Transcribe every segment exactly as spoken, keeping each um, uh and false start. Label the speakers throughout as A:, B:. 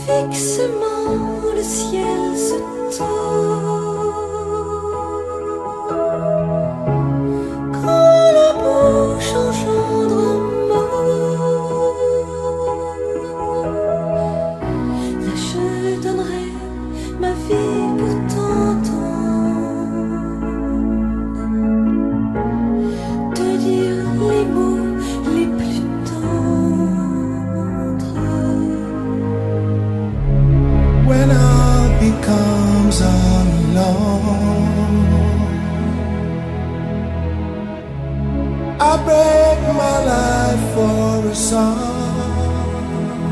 A: fixement le ciel se tord. Quand la bouche engendre un mot, là je donnerai ma vie pour t'entendre, te dire les mots les plus tendres.
B: When all becomes alone, I break my life for a song,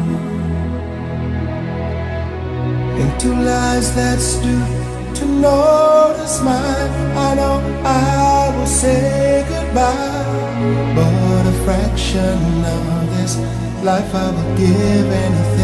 B: into lies that stoop to notice mine. I know I will say goodbye, but a fraction of this life I will give anything.